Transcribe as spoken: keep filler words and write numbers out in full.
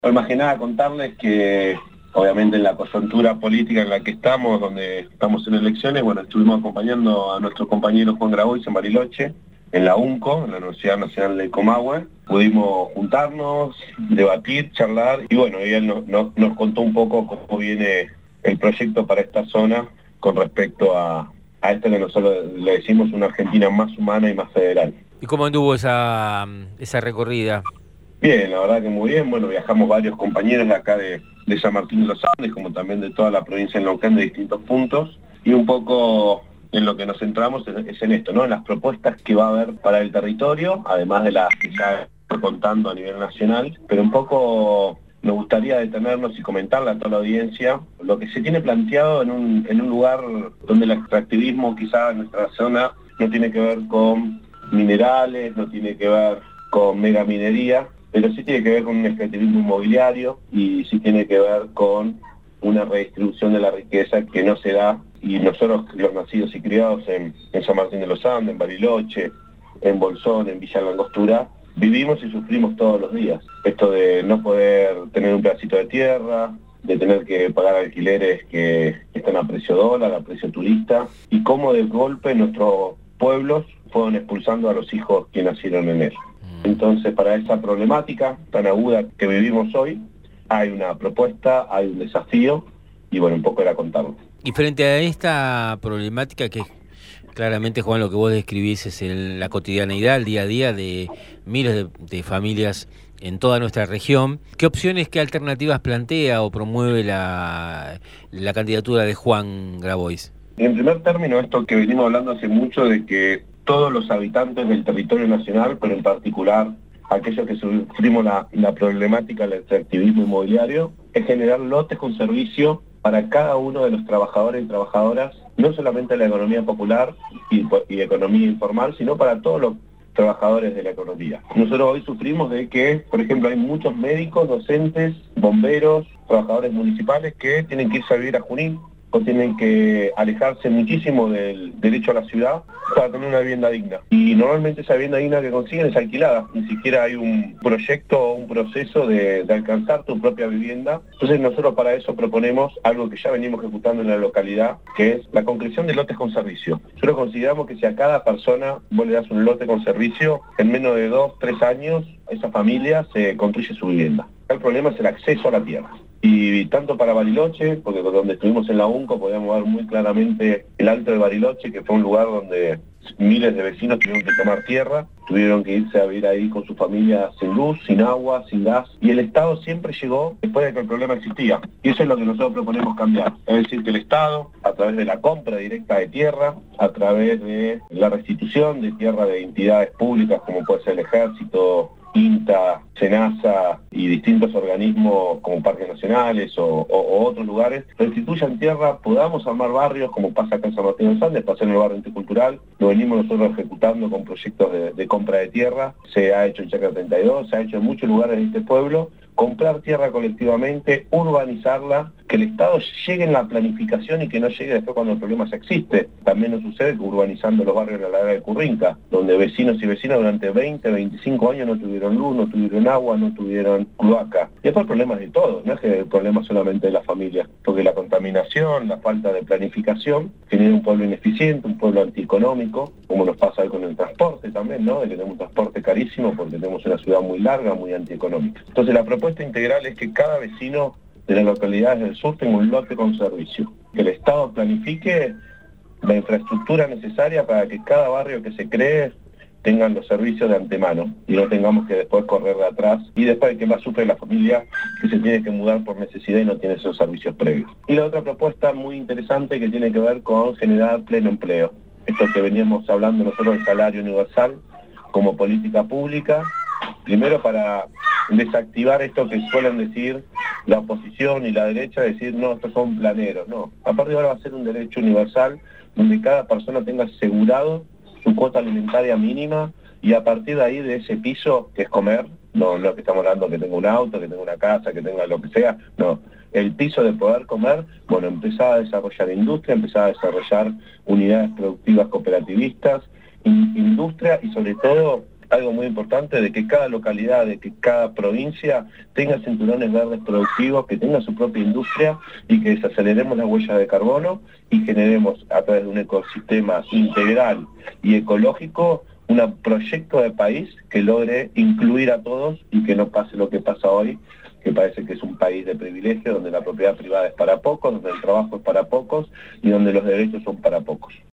Pues más que nada contarles que obviamente en la coyuntura política en la que estamos, donde estamos en elecciones, bueno, estuvimos acompañando a nuestro compañero Juan Grabois en Bariloche, en la UNCO, en la Universidad Nacional de Comahue. Pudimos juntarnos, debatir, charlar, y bueno, y él nos, nos, nos contó un poco cómo viene el proyecto para esta zona con respecto a, a esto que nosotros le decimos una Argentina más humana y más federal. ¿Y cómo anduvo esa, esa recorrida? Bien, la verdad que muy bien. Bueno, viajamos varios compañeros de acá de, de San Martín de los Andes, como también de toda la provincia de Neuquén, de distintos puntos. Y un poco en lo que nos centramos es, es en esto, ¿no? En las propuestas que va a haber para el territorio, además de las que ya estoy contando a nivel nacional. Pero un poco nos gustaría detenernos y comentarle a toda la audiencia lo que se tiene planteado en un, en un lugar donde el extractivismo quizá en nuestra zona no tiene que ver con minerales, no tiene que ver con megaminería, pero sí tiene que ver con un extractivismo inmobiliario y sí tiene que ver con una redistribución de la riqueza que no se da, y nosotros los nacidos y criados en, en San Martín de los Andes, en Bariloche, en Bolsón, en Villa Langostura, vivimos y sufrimos todos los días. Esto de no poder tener un pedacito de tierra, de tener que pagar alquileres que están a precio dólar, a precio turista, y cómo de golpe nuestros pueblos fueron expulsando a los hijos que nacieron en él. Entonces, para esa problemática tan aguda que vivimos hoy, hay una propuesta, hay un desafío, y bueno, un poco era contarlo. Y frente a esta problemática que claramente, Juan, lo que vos describís es en la cotidianeidad, el día a día de miles de, de familias en toda nuestra región, ¿qué opciones, qué alternativas plantea o promueve la, la candidatura de Juan Grabois? En primer término, esto que venimos hablando hace mucho de que todos los habitantes del territorio nacional, pero en particular aquellos que sufrimos la, la problemática del extractivismo inmobiliario, es generar lotes con servicio para cada uno de los trabajadores y trabajadoras, no solamente de la economía popular y, y economía informal, sino para todos los trabajadores de la economía. Nosotros hoy sufrimos de que, por ejemplo, hay muchos médicos, docentes, bomberos, trabajadores municipales que tienen que irse a vivir a Junín, o tienen que alejarse muchísimo del derecho a la ciudad para tener una vivienda digna. Y normalmente esa vivienda digna que consiguen es alquilada, ni siquiera hay un proyecto o un proceso de, de alcanzar tu propia vivienda. Entonces nosotros para eso proponemos algo que ya venimos ejecutando en la localidad, que es la concreción de lotes con servicio. Nosotros consideramos que si a cada persona vos le das un lote con servicio, en menos de dos, tres años, esa familia se construye su vivienda. El problema es el acceso a la tierra. Y tanto para Bariloche, porque donde estuvimos en la UNCO podíamos ver muy claramente el Alto de Bariloche, que fue un lugar donde miles de vecinos tuvieron que tomar tierra, tuvieron que irse a vivir ahí con su familia sin luz, sin agua, sin gas, y el Estado siempre llegó después de que el problema existía. Y eso es lo que nosotros proponemos cambiar. Es decir, que el Estado, a través de la compra directa de tierra, a través de la restitución de tierra de entidades públicas como puede ser el Ejército, INTA, SENASA y distintos organismos como parques nacionales o, o, o otros lugares, restituyan tierra, podamos armar barrios como pasa acá en San Martín de los Andes, pasa en el barrio intercultural, lo venimos nosotros ejecutando con proyectos de, de compra de tierra, se ha hecho en Chacra treinta y dos, se ha hecho en muchos lugares de este pueblo, comprar tierra colectivamente, urbanizarla, que el Estado llegue en la planificación y que no llegue después cuando el problema ya existe. También nos sucede que urbanizando los barrios de la ladera de Currinca, donde vecinos y vecinas durante veinte, veinticinco años no tuvieron luz, no tuvieron agua, no tuvieron cloaca. Y después problemas de todos, no es que el problema solamente de la familia, porque la contaminación, la falta de planificación, genera un pueblo ineficiente, un pueblo antieconómico, como nos pasa hoy con el transporte también, ¿no? De que tenemos un transporte carísimo porque tenemos una ciudad muy larga, muy antieconómica. Entonces la propuesta integral es que cada vecino de las localidades del sur tenga un lote con servicio, que el Estado planifique la infraestructura necesaria para que cada barrio que se cree tengan los servicios de antemano y no tengamos que después correr de atrás y después que más sufre la familia que se tiene que mudar por necesidad y no tiene esos servicios previos. Y la otra propuesta muy interesante que tiene que ver con generar pleno empleo. Esto que veníamos hablando nosotros del salario universal como política pública, primero para desactivar esto que suelen decir la oposición y la derecha, decir no, estos son planeros, no. A partir de ahora va a ser un derecho universal donde cada persona tenga asegurado su cuota alimentaria mínima y a partir de ahí, de ese piso que es comer, no, no que estamos hablando que tenga un auto, que tenga una casa, que tenga lo que sea, no. El piso de poder comer, bueno, empezar a desarrollar industria, empezar a desarrollar unidades productivas cooperativistas, in, industria y sobre todo algo muy importante, de que cada localidad, de que cada provincia tenga cinturones verdes productivos, que tenga su propia industria y que desaceleremos la huella de carbono y generemos a través de un ecosistema integral y ecológico un proyecto de país que logre incluir a todos y que no pase lo que pasa hoy, que parece que es un país de privilegio, donde la propiedad privada es para pocos, donde el trabajo es para pocos y donde los derechos son para pocos.